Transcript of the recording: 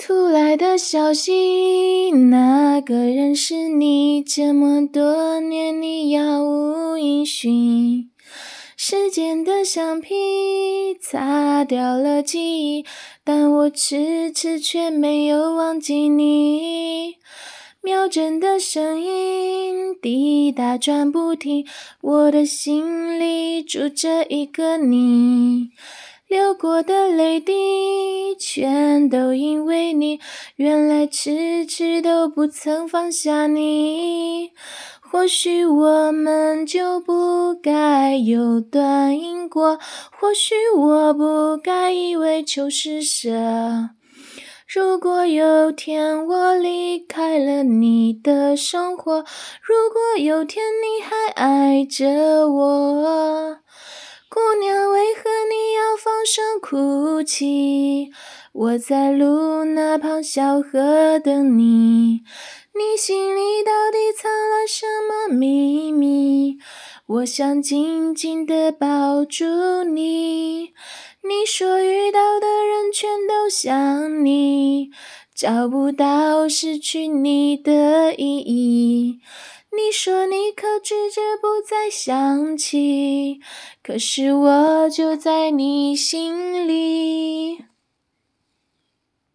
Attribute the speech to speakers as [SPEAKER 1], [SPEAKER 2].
[SPEAKER 1] 突来的消息，那个人是你，这么多年你杳无音讯。时间的橡皮擦掉了记忆，但我迟迟却没有忘记你。秒针的声音滴答转不停，我的心里住着一个你。流过的泪滴全都因为你，原来迟迟都不曾放下你。或许我们就不该有段因果，或许我不该一味求施舍。如果有天我离开了你的生活，如果有天你还爱着我，姑娘，为何你要放声哭泣？我在路那旁小河等你，你心里到底藏了什么秘密？我想紧紧地抱住你。你说遇到的人全都像你，找不到失去你的意义。你说你克制着不再想起，可是我就在你心里。